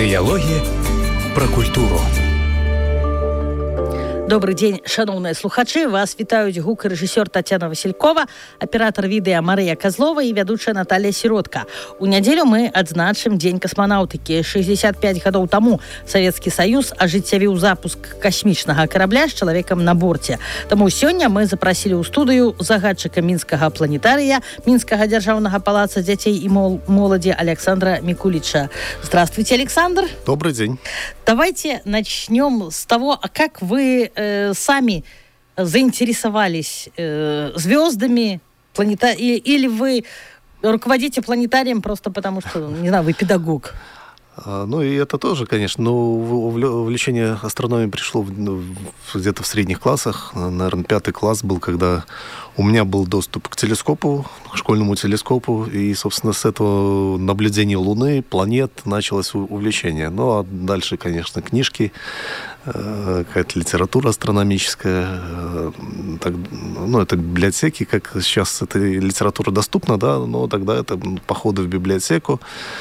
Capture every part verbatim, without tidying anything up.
Дыялогі пра культуру. Добрый дзень, шановныя слухачы. Вас вітаюць гукарэжысёр Тацяна Васількова, аператор відэа Марыя Казлова і вядучая Наталья Сіротка. У нядзелю мы адзначым Дзень касманаўтыкі. шэсцьдзесят пять гадоў таму Савецкі Саюз ажыццявіў запуск касмічнага карабля з чалавекам на борце. Таму сёння мы запрасілі ў студыю загадчыка мінскага планетарыя, мінскага дзяржаўнага палаца дзяцей і моладзі Александра Микулича. Здравствуйте, Александр. Добрый день. Давайте начнем с того, а как вы э, сами заинтересовались э, звездами, планета... или, или вы руководите планетарием просто потому, что, не знаю, вы педагог? Ну, и это тоже, конечно. Но увлечение астрономией пришло где-то в средних классах. Наверное, пятый класс был, когда у меня был доступ к телескопу, к школьному телескопу. И, собственно, с этого наблюдения Луны, планет началось увлечение. Ну, а дальше, конечно, книжки, какая-то литература астрономическая. Так, ну, это библиотеки, как сейчас эта литература доступна, да, но тогда это походы в библиотеку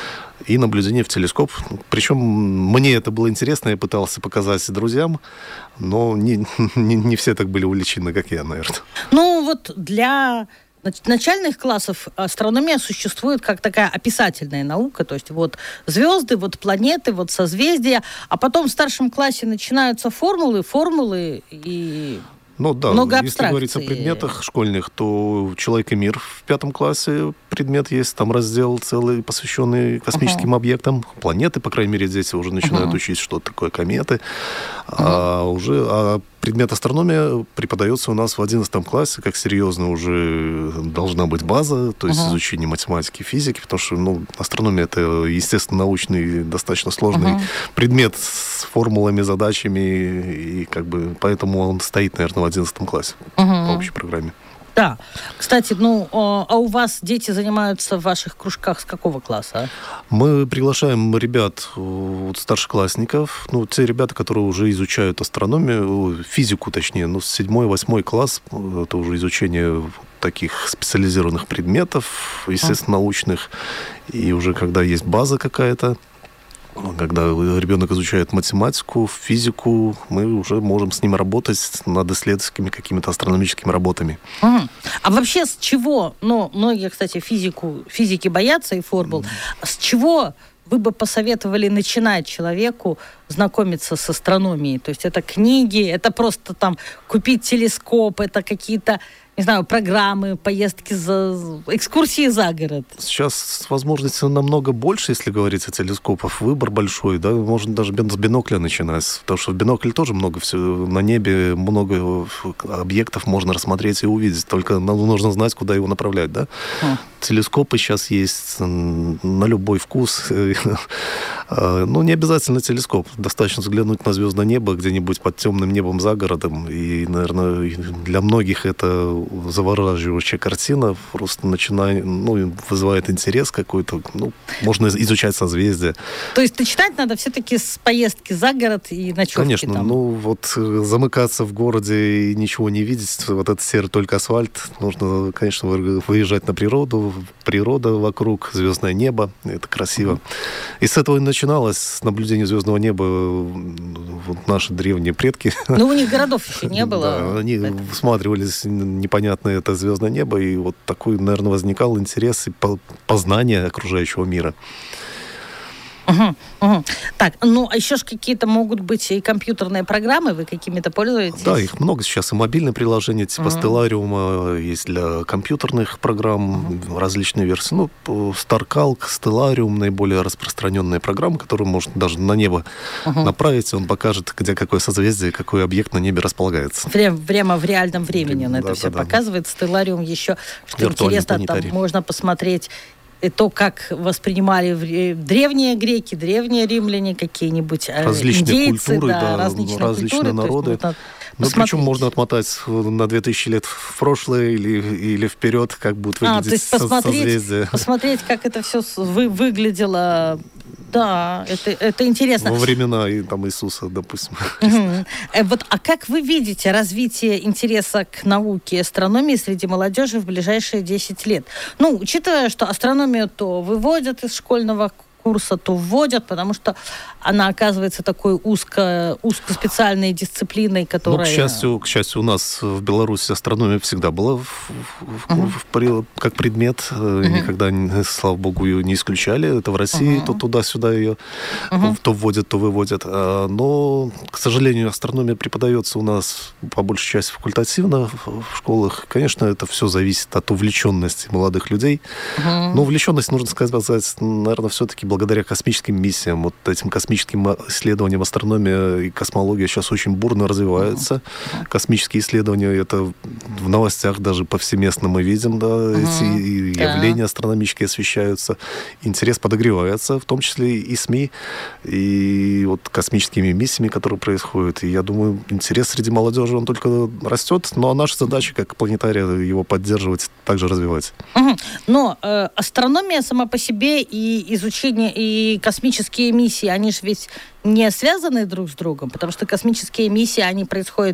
и наблюдение в телескоп. Причем мне это было интересно, я пытался показать друзьям, но не, не, не все так были увлечены, как я, наверное. Ну, вот для начальных классов астрономия существует как такая описательная наука, то есть вот звезды, вот планеты, вот созвездия, а потом в старшем классе начинаются формулы, формулы и... Ну да, много если абстракций. говорить о предметах школьных, то «Человек и мир» в пятом классе предмет есть, там раздел целый, посвященный космическим uh-huh. объектам. Планеты, по крайней мере, дети уже начинают uh-huh. учить, что такое кометы. Uh-huh. А уже а предмет астрономия преподается у нас в одиннадцатом классе, как серьезно уже должна быть база, то есть uh-huh. изучение математики, физики, потому что ну, астрономия — это, естественно, научный, достаточно сложный uh-huh. предмет с формулами, задачами, и как бы поэтому он стоит, наверное, в одиннадцатом классе uh-huh. по общей программе. Да. Кстати, ну, а у вас дети занимаются в ваших кружках с какого класса? Мы приглашаем ребят, вот, старшеклассников, ну, те ребята, которые уже изучают астрономию, физику, точнее, ну, седьмой, восьмой класс, это уже изучение таких специализированных предметов, естественно, научных, и уже когда есть база какая-то, когда ребенок изучает математику, физику, мы уже можем с ним работать над исследовательскими какими-то астрономическими работами. Угу. А вообще с чего, ну, многие, кстати, физику, физики боятся и формул, mm. с чего вы бы посоветовали начинать человеку знакомиться с астрономией? То есть это книги, это просто там купить телескоп, это какие-то, не знаю, программы, поездки, за экскурсии за город. Сейчас возможностей намного больше, если говорить о телескопах. Выбор большой, да, можно даже с бинокля начинать, потому что в бинокле тоже много всего на небе, много объектов можно рассмотреть и увидеть, только нужно знать, куда его направлять, да. Хм. Телескопы сейчас есть на любой вкус. Ну, не обязательно телескоп. Достаточно взглянуть на звездное небо где-нибудь под темным небом за городом. И, наверное, для многих это завораживающая картина. Просто начинает, ну, вызывает интерес какой-то. Ну, можно изучать созвездия. То есть начинать надо все-таки с поездки за город и ночевки там? Конечно. Ну, вот замыкаться в городе и ничего не видеть, вот этот серый только асфальт, нужно, конечно, выезжать на природу. Природа вокруг, звездное небо. Это красиво. Mm-hmm. И с этого и начиналось, с наблюдения звездного неба, вот наши древние предки. Ну, у них городов еще не было. Да, они всматривались непонятное это звездное небо, и вот такой, наверное, возникал интерес и познание окружающего мира. Угу, угу. Так, ну, а еще ж какие-то могут быть и компьютерные программы, вы какими-то пользуетесь? Да, их много сейчас, и мобильные приложения, типа угу. Stellarium, есть для компьютерных программ, угу. различные версии. Ну, StarCalc, Stellarium, наиболее распространенные программы, которые можно даже на небо угу. направить, он покажет, где какое созвездие, какой объект на небе располагается. Прямо, прямо в реальном времени он да, это да, все да, показывает. Да. Stellarium еще, что интересно, там можно посмотреть и то, как воспринимали древние греки, древние римляне, какие-нибудь различные индейцы, культуры, да, да, различные, различные культуры, народы. Ну, причем можно отмотать на две тысячи лет в прошлое или, или вперед, как будут выглядеть а, то есть посмотреть, созвездия. Посмотреть, как это все вы, выглядело. Да, это, это интересно. Во времена и, там, Иисуса, допустим. Угу. Вот, а как вы видите развитие интереса к науке и астрономии среди молодежи в ближайшие десять лет? Ну, учитывая, что астрономию то выводят из школьного курса, то вводят, потому что она оказывается такой узко, узкоспециальной дисциплиной, которая... Ну, к счастью, к счастью, у нас в Беларуси астрономия всегда была в, в, uh-huh. в, как предмет. Uh-huh. Никогда, слава богу, ее не исключали. Это в России, uh-huh. то туда-сюда ее uh-huh. то вводят, то выводят. Но, к сожалению, астрономия преподается у нас по большей части факультативно в школах. Конечно, это все зависит от увлеченности молодых людей. Uh-huh. Но увлеченность, нужно сказать, наверное, все-таки благодаря космическим миссиям. Вот этим космическим исследованиям астрономия и космология сейчас очень бурно развиваются. Uh-huh. Космические исследования, это в новостях даже повсеместно мы видим, да, uh-huh. эти да. явления астрономические освещаются. Интерес подогревается, в том числе и СМИ, и вот космическими миссиями, которые происходят. И я думаю, интерес среди молодежи, он только растет, но наша задача, как планетария, его поддерживать, также развивать. Uh-huh. Но э, астрономия сама по себе и изучение, и космические миссии, они же ведь не связаны друг с другом, потому что космические миссии, они происходят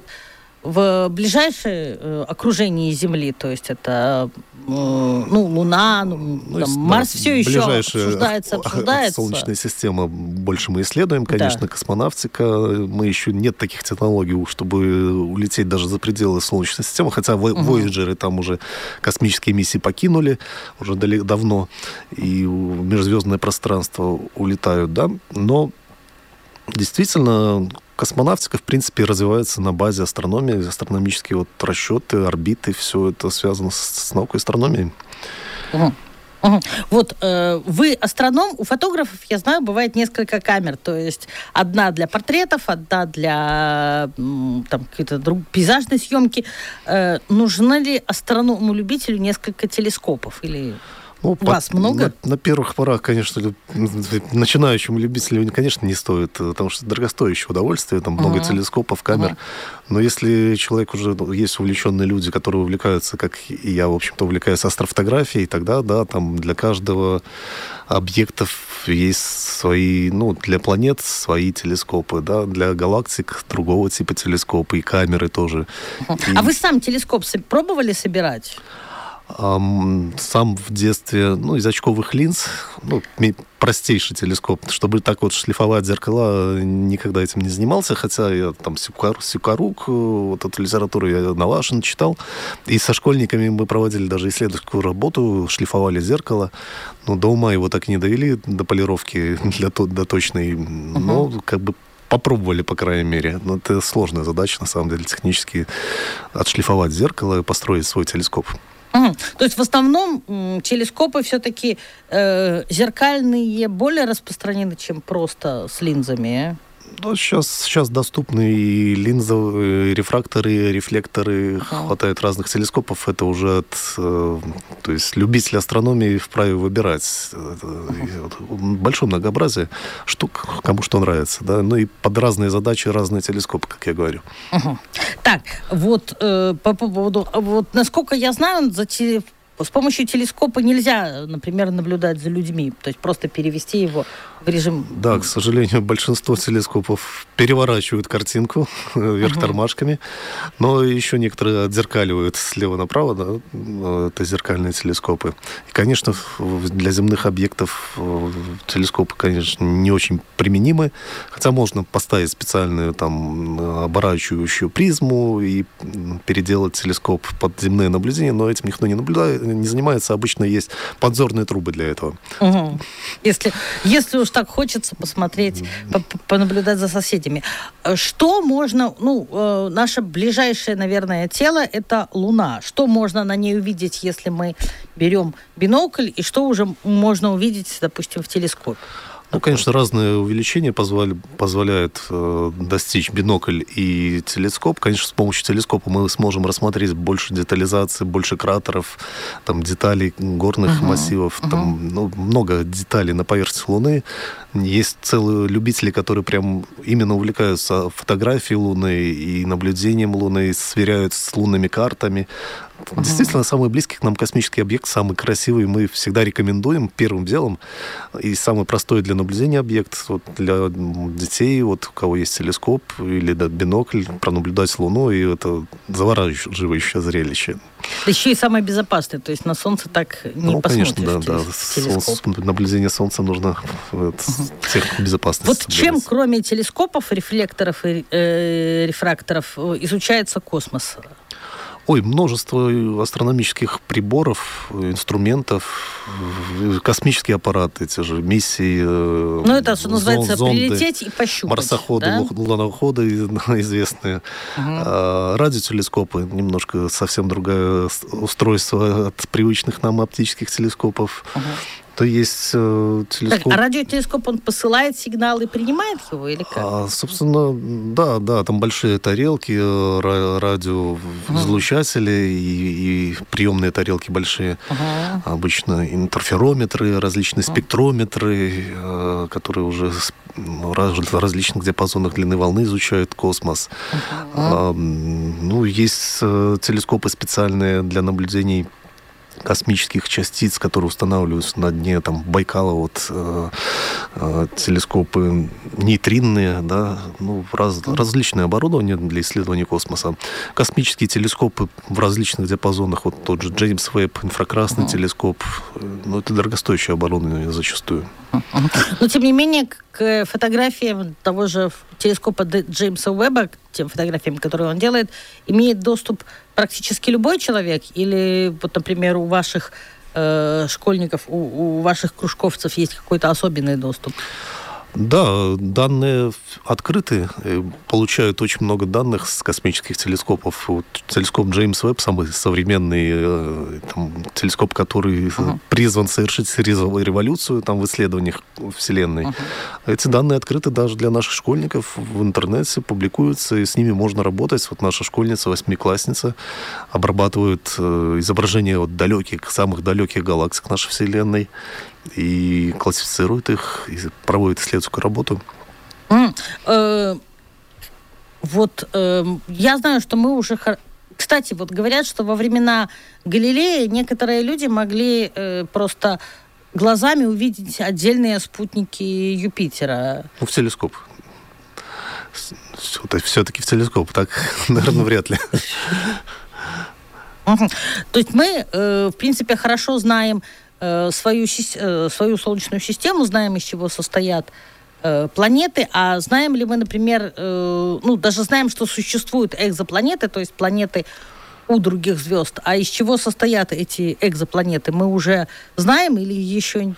в ближайшее э, окружении Земли, то есть это э, ну, Луна, ну, ну, там, да, Марс все еще обсуждается, обсуждается. Солнечная система больше мы исследуем, конечно, да. Космонавтика. Мы еще нет таких технологий, чтобы улететь даже за пределы Солнечной системы, хотя угу. Voyager там уже космические миссии покинули уже давно, и в межзвездное пространство улетают, да, но действительно космонавтика, в принципе, развивается на базе астрономии, астрономические вот расчеты, орбиты, все это связано с, с наукой астрономии. Угу. Угу. Вот э, вы астроном, у фотографов, я знаю, бывает несколько камер, то есть одна для портретов, одна для там, какой-то друг, пейзажной съемки. Э, нужно ли астроному-любителю несколько телескопов или... Ну, У по, вас много? На, на первых порах, конечно, начинающему любителю, конечно, не стоит, потому что дорогостоящее удовольствие, там много uh-huh. телескопов, камер. Uh-huh. Но если человек уже, есть увлеченные люди, которые увлекаются, как и я, в общем-то, увлекаюсь астрофотографией, тогда, да, там для каждого объектов есть свои, ну, для планет свои телескопы, да, для галактик другого типа телескопы и камеры тоже. Uh-huh. И... А вы сам телескоп пробовали собирать? Сам в детстве, ну, из очковых линз, ну, простейший телескоп, чтобы так вот шлифовать зеркала, никогда этим не занимался, хотя я там Сюкарук, Сюкарук вот эту литературу я Навашин читал, и со школьниками мы проводили даже исследовательскую работу, шлифовали зеркало, но до ума его так и не довели, до полировки для, до точной, uh-huh. но как бы попробовали, по крайней мере. Но это сложная задача, на самом деле, технически отшлифовать зеркало и построить свой телескоп. Угу. То есть в основном м, телескопы все-таки э, зеркальные более распространены, чем просто с линзами? Ну, сейчас, сейчас доступны и линзы, и рефракторы, и рефлекторы. Uh-huh. Хватает разных телескопов. Это уже от... Э, то есть любители астрономии вправе выбирать. Uh-huh. Большое многообразие штук, кому что нравится. Да? Ну и под разные задачи разные телескопы, как я говорю. Uh-huh. Так, вот э, по поводу... Вот, насколько я знаю, за те... с помощью телескопа нельзя, например, наблюдать за людьми, то есть просто перевести его в режим... Да, к сожалению, большинство телескопов переворачивают картинку вверх uh-huh. тормашками, но еще некоторые отзеркаливают слева направо, да, это зеркальные телескопы. И, конечно, для земных объектов телескопы, конечно, не очень применимы, хотя можно поставить специальную там оборачивающую призму и переделать телескоп под земные наблюдения, но этим никто не наблюдает, не занимается, обычно есть подзорные трубы для этого. Угу. Если, если уж так хочется посмотреть, mm-hmm. понаблюдать за соседями. Что можно, ну, э, наше ближайшее, наверное, тело — это Луна. Что можно на ней увидеть, если мы берем бинокль, и что уже можно увидеть, допустим, в телескопе? Ну, конечно, разные увеличения позволя... позволяют э, достичь бинокль и телескоп. Конечно, с помощью телескопа мы сможем рассмотреть больше детализации, больше кратеров, там, деталей горных uh-huh. массивов. Uh-huh. Там, ну, много деталей на поверхности Луны. Есть целые любители, которые прям именно увлекаются фотографией Луны и наблюдением Луны, сверяют с лунными картами. Uh-huh. Действительно, самый близкий к нам космический объект, самый красивый, мы всегда рекомендуем первым делом. И самый простой для наблюдения объект вот для детей, вот у кого есть телескоп или да, бинокль, пронаблюдать Луну, и это завораживающее зрелище. Да еще и самое безопасное, то есть на Солнце так не ну, посмотришь. Конечно, да, да. Солнце, наблюдение Солнца нужно вот, uh-huh. всех безопасности. Вот соблюдать. Чем, кроме телескопов, рефлекторов и э, рефракторов, изучается космос? Ой, множество астрономических приборов, инструментов, космические аппараты, те же миссии. Ну, это, что называется, зонды, прилететь и пощупать. Марсоходы, да? луноходы известные. Угу. Радиотелескопы, немножко совсем другое устройство от привычных нам оптических телескопов. Угу. То есть э, телескоп... Так, а радиотелескоп, он посылает сигнал и принимает его, или как? А, собственно, да, да, там большие тарелки, радиоизлучатели uh-huh. и, и приемные тарелки большие. Uh-huh. Обычно интерферометры, различные uh-huh. спектрометры, э, которые уже в различных диапазонах длины волны изучают космос. Uh-huh. А, ну, есть э, телескопы специальные для наблюдений космических частиц, которые устанавливаются на дне там, Байкала, вот, э, э, телескопы нейтринные, да, ну, раз, различное оборудование для исследования космоса. Космические телескопы в различных диапазонах, вот тот же Джеймс Уэбб, инфракрасный uh-huh. телескоп, ну, это дорогостоящее оборудование зачастую. Uh-huh. Но, тем не менее, к фотографиям того же телескопа Джеймса Уэбба, к тем фотографиям, которые он делает, имеет доступ практически любой человек? Или, вот, например, у ваших э, школьников, у, у ваших кружковцев есть какой-то особенный доступ? Да, данные открыты, получают очень много данных с космических телескопов. Вот телескоп Джеймс Уэбб, самый современный там, телескоп, который uh-huh. призван совершить революцию там, в исследованиях Вселенной. Uh-huh. Эти данные открыты даже для наших школьников, в интернете публикуются, и с ними можно работать. Вот наша школьница, восьмиклассница, обрабатывает изображения от далеких, самых далеких галактик нашей Вселенной, и классифицирует их, и проводит исследовательскую работу. Mm, э, вот э, я знаю, что мы уже... Кстати, вот говорят, что во времена Галилея некоторые люди могли э, просто глазами увидеть отдельные спутники Юпитера. Ну, в телескоп. Все-таки в телескоп, так, наверное, вряд ли. То есть мы, э, в принципе, хорошо знаем свою, свою Солнечную систему, знаем, из чего состоят э, планеты, а знаем ли мы, например, э, ну, даже знаем, что существуют экзопланеты, то есть планеты у других звезд, а из чего состоят эти экзопланеты, мы уже знаем или еще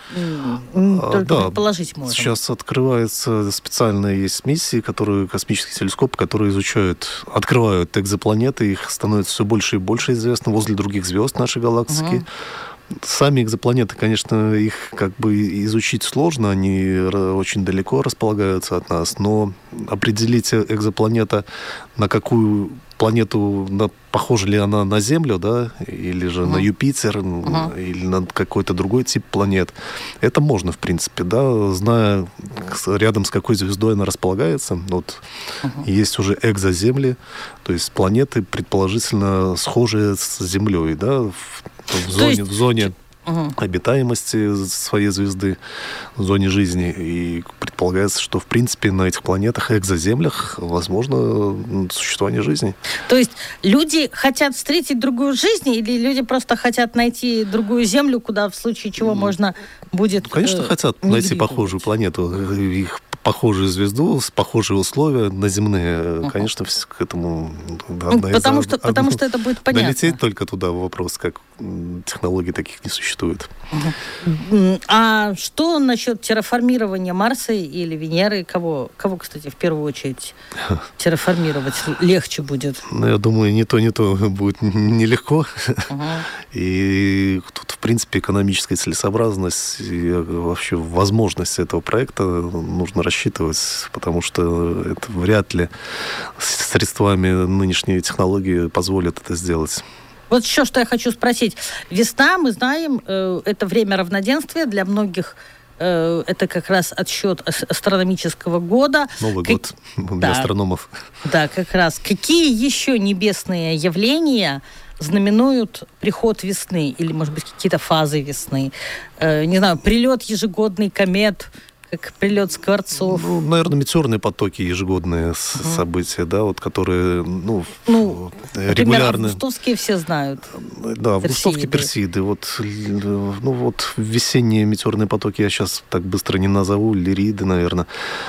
а, только да, предположить можем? Сейчас открываются специальные есть миссии, которые, космические телескопы, которые изучают, открывают экзопланеты, их становится все больше и больше известно возле других звезд нашей галактики. Угу. Сами экзопланеты, конечно, их как бы изучить сложно, они очень далеко располагаются от нас, но определить экзопланета, на какую планету, на, похожа ли она на Землю, да, или же uh-huh. на Юпитер, uh-huh. или на какой-то другой тип планет, это можно, в принципе, да, зная, рядом с какой звездой она располагается. Вот uh-huh. есть уже экзоземли, то есть планеты, предположительно, схожие с Землей, да, в, в зоне, есть... в зоне uh-huh. обитаемости своей звезды, в зоне жизни. И предполагается, что, в принципе, на этих планетах, экзоземлях, возможно существование жизни. То есть люди хотят встретить другую жизнь, или люди просто хотят найти другую Землю, куда в случае чего можно будет... Конечно, э, хотят найти похожую планету. Их похожую звезду, с похожие условия на земные. Uh-huh. Конечно, к этому... Да, ну, потому, что, потому что это будет понятно. Долететь только туда вопрос, как технологий таких не существует. Uh-huh. А что насчет терраформирования Марса или Венеры? Кого, кого, кстати, в первую очередь терраформировать легче будет? Ну, я думаю, не то, не то будет нелегко. Uh-huh. И тут, в принципе, экономическая целесообразность и вообще возможность этого проекта нужно рассчитывать, потому что это вряд ли средствами нынешней технологии позволят это сделать. Вот еще что я хочу спросить. Весна, мы знаем, это время равноденствия для многих. Это как раз отсчет астрономического года. Новый как... год для да. астрономов. Да, как раз. Какие еще небесные явления знаменуют приход весны или, может быть, какие-то фазы весны. Э, не знаю, прилет ежегодный комет, как прилет скворцов. Ну, наверное, метеорные потоки, ежегодные uh-huh. события, да, вот, которые, ну, ну регулярно. Августовские все знают. Да, августовки, персиды. Вот, ну, вот весенние метеорные потоки я сейчас так быстро не назову, лириды, наверное.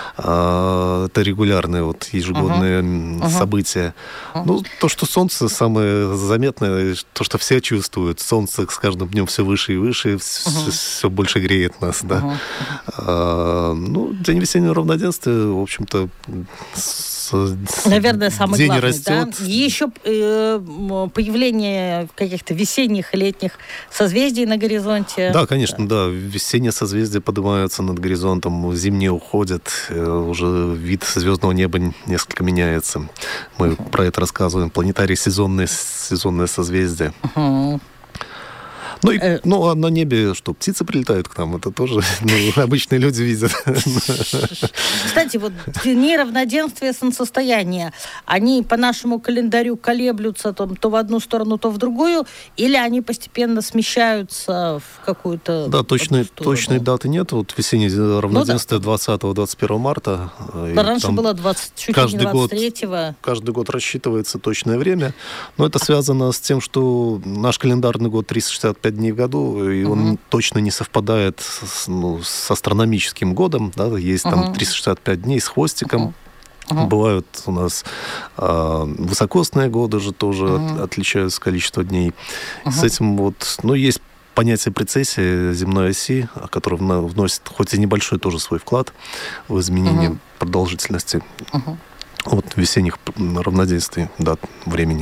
А, это регулярные, вот, ежегодные uh-huh. события. Uh-huh. Ну, то, что солнце самое заметное, то, что все чувствуют. Солнце с каждым днем все выше и выше, uh-huh. все больше греет нас, да. Uh-huh. А, ну, День весеннего равноденствия, в общем-то, с, наверное, самый день главный, растет. Да? Еще э, появление каких-то весенних, летних созвездий на горизонте. Да, конечно, да. да. Весенние созвездия поднимаются над горизонтом, зимние уходят, уже вид звездного неба несколько меняется. Мы uh-huh. про это рассказываем. Планетарий сезонные, сезонные созвездия. Uh-huh. Ну, и, ну, а на небе что, птицы прилетают к нам? Это тоже ну, обычные люди видят. Кстати, вот дни равноденствия солнцестояния, они по нашему календарю колеблются там, то в одну сторону, то в другую, или они постепенно смещаются в какую-то... Да, точной, точной даты нет. Вот весеннее равноденствие ну, да. двадцатого-двадцать первого марта. Да, раньше было двадцать, чуть ли не двадцать третьего. Каждый год рассчитывается точное время. Но это связано с тем, что наш календарный год триста шестьдесят пять дней в году, и он uh-huh. точно не совпадает с, ну, с астрономическим годом. Да? Есть uh-huh. там триста шестьдесят пять дней с хвостиком. Uh-huh. Uh-huh. Бывают у нас э, высокосные годы же тоже uh-huh. от, отличаются количество дней. Uh-huh. С этим вот, ну, есть понятие прецессии земной оси, которое вносит хоть и небольшой тоже свой вклад в изменение uh-huh. продолжительности uh-huh. вот, весенних равноденствий дат времени.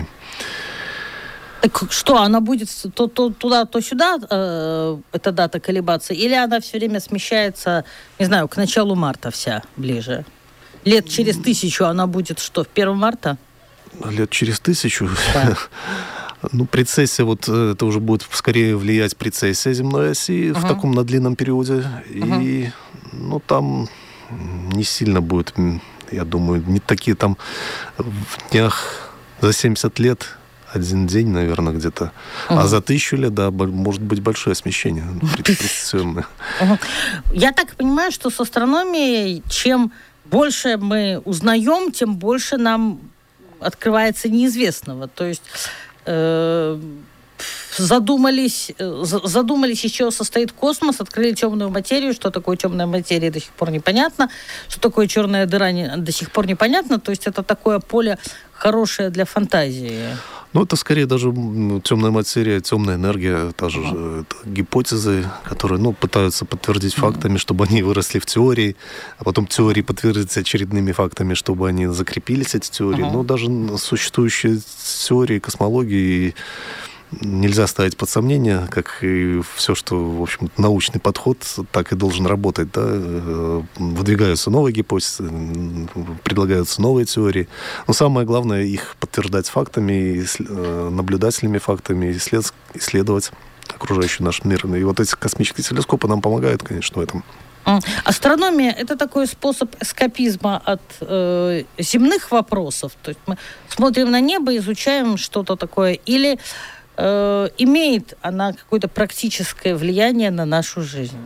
Так что, она будет то, то туда, то сюда, э, эта дата колебаться, или она все время смещается, не знаю, к началу марта вся ближе? Лет через тысячу она будет что, в первого марта? Лет через тысячу? Да. Ну, прецессия, вот это уже будет скорее влиять прецессия земной оси uh-huh. в таком на длинном периоде. Uh-huh. И, ну, там не сильно будет, я думаю, не такие там в днях за семьдесят лет... Один день, наверное, где-то. Uh-huh. А за тысячу лет, да, может быть большое смещение прецессионное. Uh-huh. Я так понимаю, что с астрономией, чем больше мы узнаем, тем больше нам открывается неизвестного. То есть э, задумались, задумались, из чего состоит космос, открыли темную материю. Что такое темная материя, до сих пор непонятно. Что такое черная дыра, до сих пор непонятно. То есть это такое поле хорошее для фантазии. Ну, это скорее даже темная материя, темная энергия, та же uh-huh. это гипотезы, которые, ну, пытаются подтвердить uh-huh. фактами, чтобы они выросли в теории, а потом теории подтвердятся очередными фактами, чтобы они закрепились, эти теории. Uh-huh. Но даже существующие теории космологии нельзя ставить под сомнение, как и все, что, в общем, научный подход так и должен работать. Да? Выдвигаются новые гипотезы, предлагаются новые теории. Но самое главное их подтверждать фактами, наблюдательными фактами, исслед... исследовать окружающий наш мир. И вот эти космические телескопы нам помогают, конечно, в этом. Астрономия – это такой способ эскапизма от э, земных вопросов. То есть мы смотрим на небо, изучаем что-то такое, или э, имеет она какое-то практическое влияние на нашу жизнь?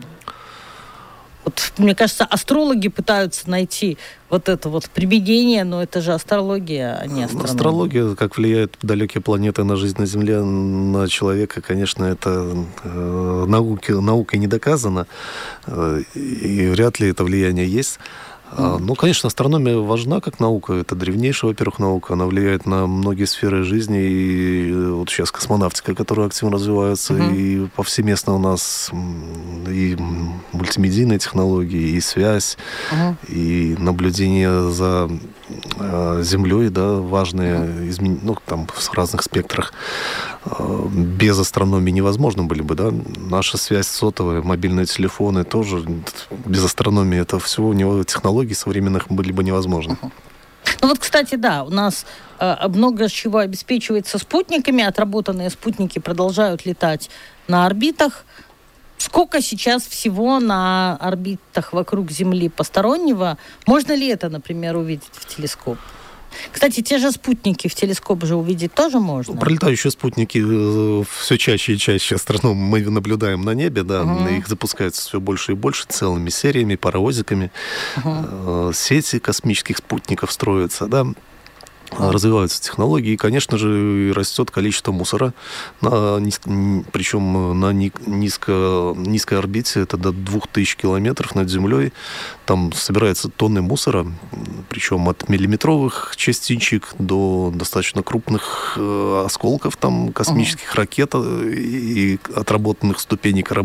Вот, мне кажется, астрологи пытаются найти вот это вот применение, но это же астрология, а не астрономия. Астрология, как влияет далекие планеты на жизнь на Земле, на человека, конечно, это э, науки, наукой не доказано, э, и вряд ли это влияние есть. Mm. Ну, конечно, астрономия важна как наука. Это древнейшая, во-первых, наука. Она влияет на многие сферы жизни. И вот сейчас космонавтика, которая активно развивается. Mm-hmm. И повсеместно у нас и мультимедийные технологии, и связь, mm-hmm. и наблюдение за Землей, да, важные mm-hmm. изменения, ну, там, в разных спектрах. Без астрономии невозможно были бы, да. Наша связь сотовая, мобильные телефоны тоже без астрономии это все у него технологии современных были бы невозможны. Ну вот, кстати, да, у нас э, много чего обеспечивается спутниками. Отработанные спутники продолжают летать на орбитах. Сколько сейчас всего на орбитах вокруг Земли постороннего? Можно ли это, например, увидеть в телескоп? Кстати, те же спутники в телескоп же увидеть тоже можно? Пролетающие спутники все чаще и чаще астрономы мы наблюдаем на небе, да, угу. Их запускается все больше и больше целыми сериями, паровозиками. Угу. Сети космических спутников строятся, да. Развиваются технологии, и, конечно же, растет количество мусора, на низ... причем на низко... низкой орбите, это до двух тысяч километров над Землей, там собираются тонны мусора, причем от миллиметровых частичек до достаточно крупных э, осколков там, космических uh-huh. ракет и отработанных ступеней кораб...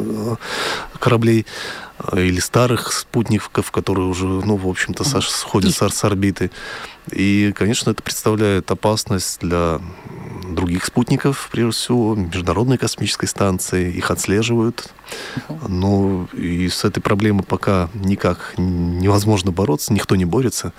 кораблей или старых спутников, которые уже, ну, в общем-то, uh-huh. сходят с, с орбиты. И, конечно, это представляет опасность для других спутников, прежде всего, Международной космической станции. Их отслеживают. Uh-huh. Но и с этой проблемой пока никак невозможно бороться, никто не борется.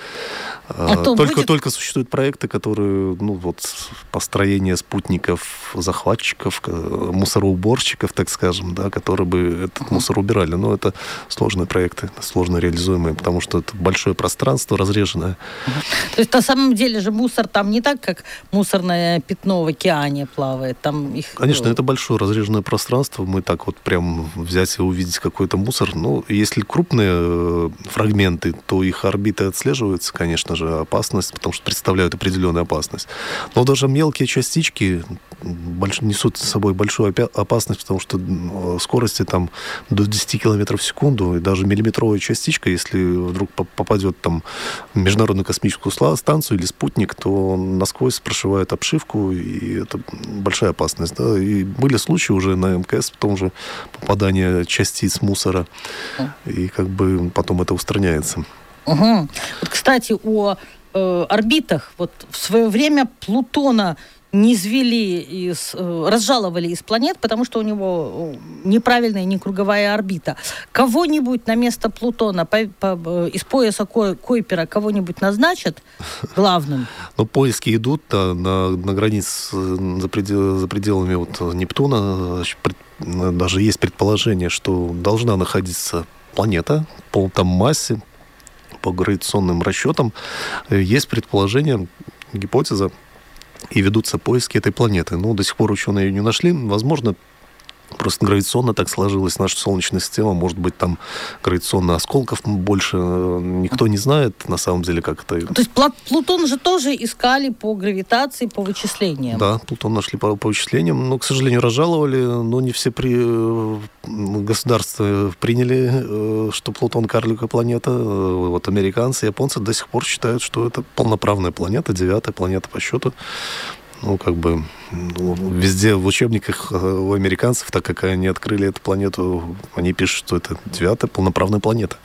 А только, будет... только существуют проекты, которые, ну, вот, построение спутников, захватчиков, мусороуборщиков, так скажем, да, которые бы этот uh-huh. мусор убирали. Но это сложные проекты, сложно реализуемые, потому что это большое пространство, разреженное. Uh-huh. То есть, на самом деле же мусор там не так, как мусорное пятно в океане плавает. Там их... Конечно, это большое разреженное пространство. Мы так вот прям взять и увидеть какой-то мусор. Но если крупные фрагменты, то их орбиты отслеживаются, конечно же, опасность, потому что представляют определенную опасность. Но даже мелкие частички больш... несут с собой большую опасность, потому что скорости там до десяти километров в секунду, и даже миллиметровая частичка, если вдруг попадет там в Международную космическую станцию или спутник, то он насквозь прошивает обшивку, и это большая опасность. Да? И были случаи уже на МКС, потом уже попадание частиц мусора, и как бы потом это устраняется. Угу. Вот, кстати, о э, орбитах. Вот в свое время Плутона низвели из, э, разжаловали из планет, потому что у него неправильная, не круговая орбита. Кого-нибудь на место Плутона по, по, из пояса Койпера кого-нибудь назначат главным? Ну, поиски идут да, на, на границе за, предел, за пределами вот Нептуна. Даже есть предположение, что должна находиться планета по там, массе, по гравитационным расчетам. Есть предположение, гипотеза, и ведутся поиски этой планеты. Но до сих пор ученые ее не нашли. Возможно, просто гравитационно так сложилась наша Солнечная система. Может быть, там гравитационных осколков больше. Никто не знает, на самом деле, как это... То есть Плутон же тоже искали по гравитации, по вычислениям? Да, Плутон нашли по, по вычислениям. Но, к сожалению, разжаловали. Но не все при... государства приняли, что Плутон карликовая планета. Вот американцы, японцы до сих пор считают, что это полноправная планета, девятая планета по счету. Ну, как бы ну, везде в учебниках у американцев, так как они открыли эту планету, они пишут, что это девятая полноправная планета.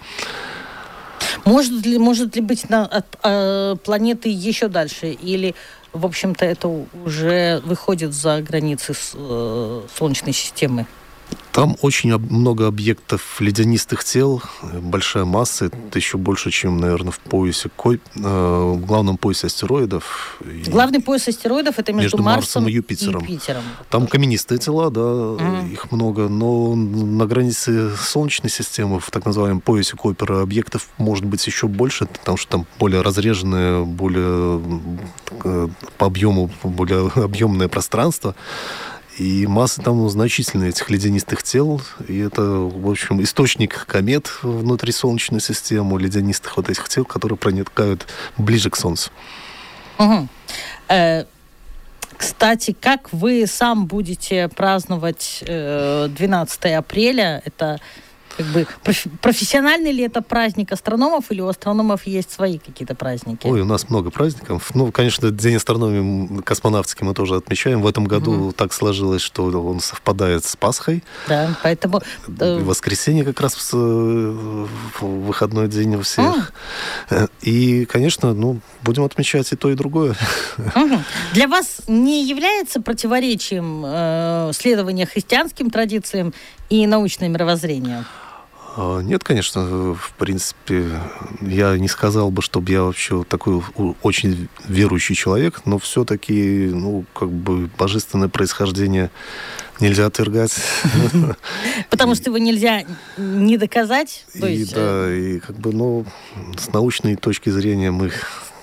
Может ли, может ли быть на, от, э, планеты еще дальше? Или, в общем-то, это уже выходит за границы с, э, Солнечной системы? Там очень много объектов ледянистых тел, большая масса, это еще больше, чем, наверное, в поясе, Койп, э, в главном поясе астероидов. Главный пояс астероидов это между, между Марсом, Марсом и Юпитером. И Юпитером. Там каменистые тела, да, mm. их много, но на границе Солнечной системы, в так называемом поясе Койпера, объектов может быть еще больше, потому что там более разреженное, более по объему, более объемное пространство. И масса там значительная этих ледянистых тел. И это, в общем, источник комет внутри Солнечной системы, ледянистых вот этих тел, которые проникают ближе к Солнцу. Угу. Э, кстати, как вы сам будете праздновать э, двенадцатого апреля? Это как бы профессиональный ли это праздник астрономов, или у астрономов есть свои какие-то праздники? Ой, у нас много праздников. Ну, конечно, День астрономии космонавтики мы тоже отмечаем. В этом году mm-hmm. так сложилось, что он совпадает с Пасхой. Да, поэтому... И воскресенье как раз выходной день у всех. Mm. И, конечно, ну, будем отмечать и то, и другое. Mm-hmm. Для вас не является противоречием э, следования христианским традициям и научное мировоззрение? Нет, конечно, в принципе, я не сказал бы, чтобы я вообще такой очень верующий человек, но все-таки, ну, как бы божественное происхождение нельзя отвергать. Потому что его нельзя не доказать? И да, и как бы, ну, с научной точки зрения мы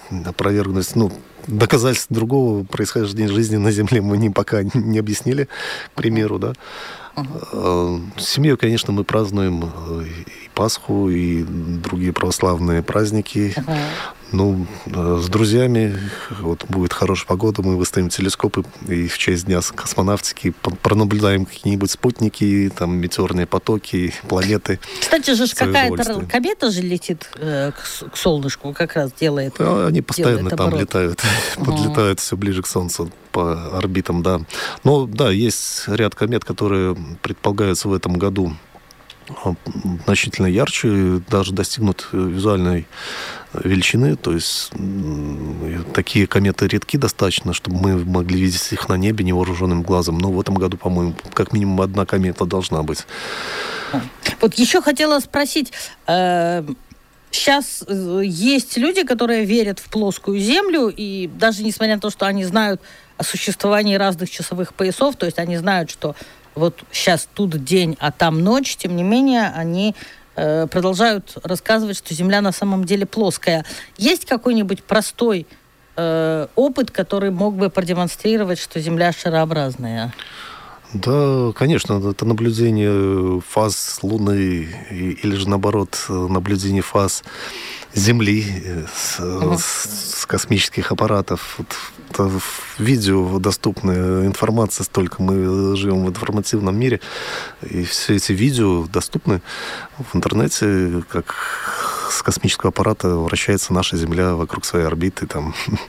опровергнуть, ну, доказательств другого происхождения жизни на Земле мы не, пока не объяснили, к примеру, да. Uh-huh. С семьей, конечно, мы празднуем и Пасху, и другие православные праздники. Uh-huh. Ну, с друзьями, вот будет хорошая погода, мы выставим телескопы и в честь Дня космонавтики пронаблюдаем какие-нибудь спутники, там, метеорные потоки, планеты. Кстати же, какая-то комета же летит э, к, к солнышку, как раз делает. Да, они постоянно там оборот. летают, uh-huh. подлетают все ближе к Солнцу по орбитам, да. Но, да, есть ряд комет, которые предполагаются в этом году значительно ярче, даже достигнут визуальной величины, то есть такие кометы редки достаточно, чтобы мы могли видеть их на небе невооруженным глазом, но в этом году, по-моему, как минимум одна комета должна быть. Вот еще хотела спросить, э, сейчас есть люди, которые верят в плоскую Землю, и даже несмотря на то, что они знают о существовании разных часовых поясов, то есть они знают, что вот сейчас тут день, а там ночь, тем не менее, они э, продолжают рассказывать, что Земля на самом деле плоская. Есть какой-нибудь простой э, опыт, который мог бы продемонстрировать, что Земля шарообразная? Да, конечно, это наблюдение фаз Луны или же, наоборот, наблюдение фаз Земли с, uh-huh. с, с космических аппаратов. Это видео доступная информация столько. Мы живем в информативном мире, и все эти видео доступны в интернете, как с космического аппарата вращается наша Земля вокруг своей орбиты там,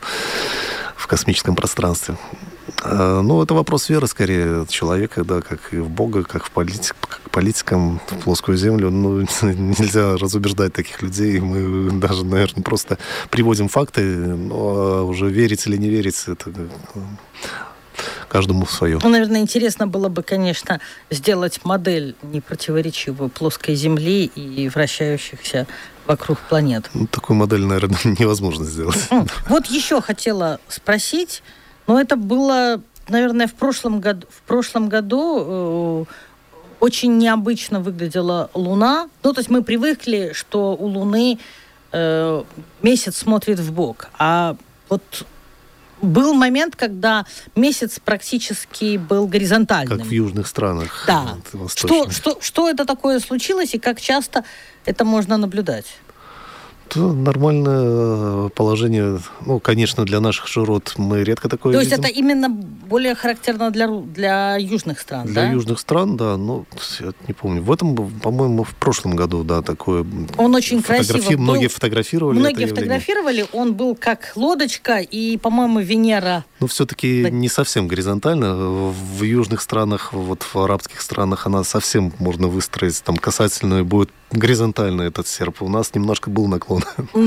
в космическом пространстве. Ну, это вопрос веры, скорее, человека, да, как и в Бога, как в политик, как политикам, в плоскую землю. Ну, нельзя разубеждать таких людей. Мы даже, наверное, просто приводим факты, но уже верить или не верить, это каждому свое. Ну, наверное, интересно было бы, конечно, сделать модель непротиворечивую плоской Земли и вращающихся вокруг планет. Ну, такую модель, наверное, невозможно сделать. Вот еще хотела спросить, но это было, наверное, в прошлом году. В прошлом году э, очень необычно выглядела Луна. Ну, то есть мы привыкли, что у Луны э, месяц смотрит вбок. А вот был момент, когда месяц практически был горизонтальным. Как в южных странах. Да. Что, что, что это такое случилось и как часто это можно наблюдать? Это нормальное положение. Ну, конечно, для наших широт мы редко такое То видим. есть это именно более характерно для, для южных стран, для да? Для южных стран, да. Ну, я не помню. В этом, по-моему, в прошлом году, да, такое... Он очень фотографи... красиво был. Многие фотографировали Многие это фотографировали. Он был как лодочка и, по-моему, Венера. Ну, все-таки да. не совсем горизонтально. В южных странах, вот в арабских странах она совсем можно выстроить там касательную, будет горизонтально этот серп. У нас немножко был наклон.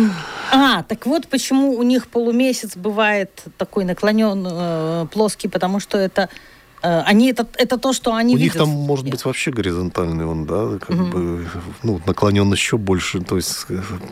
А, так вот почему у них полумесяц бывает такой наклонен, э, плоский, потому что это э, они это, это то, что они у видят. У них там может быть вообще горизонтальный он, да, как угу. бы, ну, наклонен еще больше, то есть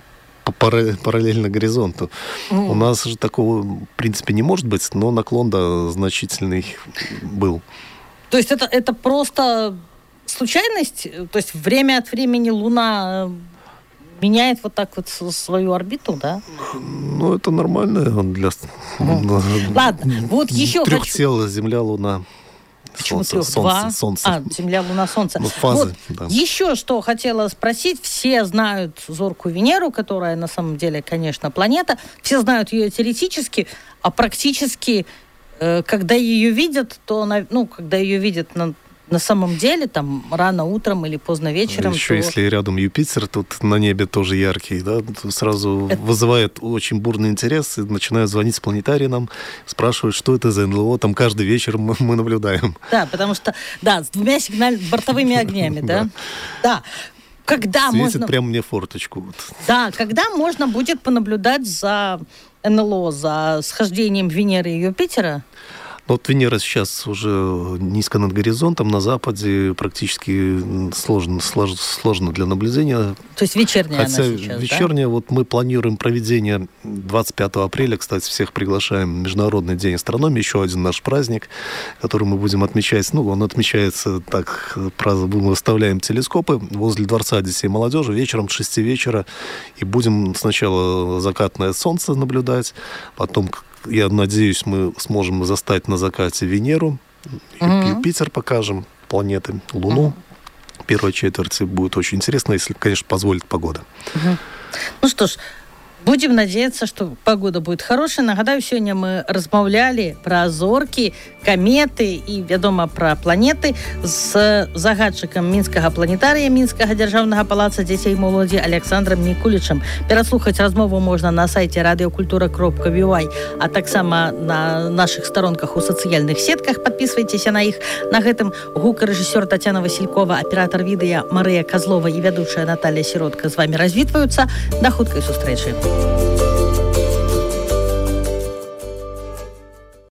параллельно горизонту. Угу. У нас же такого, в принципе, не может быть, но наклон, да, значительный был. То есть это, это просто случайность? То есть время от времени Луна меняет вот так вот свою орбиту, да? Ну, это нормально. Он для... Угу. Ладно, вот еще Трех хочу... тел, Земля, Луна, Почему Солнце. трех? Солнце, Два? Солнце. А, Земля, Луна, Солнце. Ну, фазы, вот да. Еще что хотела спросить. Все знают зоркую Венеру, которая на самом деле, конечно, планета. Все знают ее теоретически, а практически, э, когда ее видят, то, ну, когда ее видят на На самом деле, там, рано утром или поздно вечером... Еще то... если рядом Юпитер, тут на небе тоже яркий, да, сразу это... вызывает очень бурный интерес, и начинают звонить с планетария нам, спрашивают, что это за эн эл о, там каждый вечер мы, мы наблюдаем. Да, потому что, да, с двумя сигналь... бортовыми огнями, да? Да. Когда Светит можно... прямо мне форточку. Да, когда можно будет понаблюдать за эн эл о, за схождением Венеры и Юпитера? Вот Венера сейчас уже низко над горизонтом, на западе практически сложно, сложно, сложно для наблюдения. То есть вечерняя Хотя она сейчас, вечерняя, да? вот мы планируем проведение двадцать пятого апреля, кстати, всех приглашаем, Международный день астрономии, еще один наш праздник, который мы будем отмечать. Ну, он отмечается так, мы выставляем телескопы возле Дворца детей и молодежи вечером с шести вечера, и будем сначала закатное солнце наблюдать, потом, я надеюсь, мы сможем застать на закате Венеру, mm-hmm. Юпитер покажем, планеты, Луну. Mm-hmm. Первой четверти будет очень интересно, если, конечно, позволит погода. Mm-hmm. Ну что ж, будем надеяться, что погода будет хорошая. Нагадаю, сегодня мы размаўлялі про зорки, кометы и, вядома, про планеты с загадчиком Минского планетария Минского державного палаца детей и молоді Александром Микуличем. Пераслухаць размову можно на сайте радиокультура кропка ю а, а таксама на наших сторонках у социальных сетках. Подписывайтесь на их. На гэтым гукарэжысёр Татьяна Василькова, оператор відэа Марыя Козлова и ведущая Наталья Сиротка с вами развітваюцца. До хуткай сустрэчы.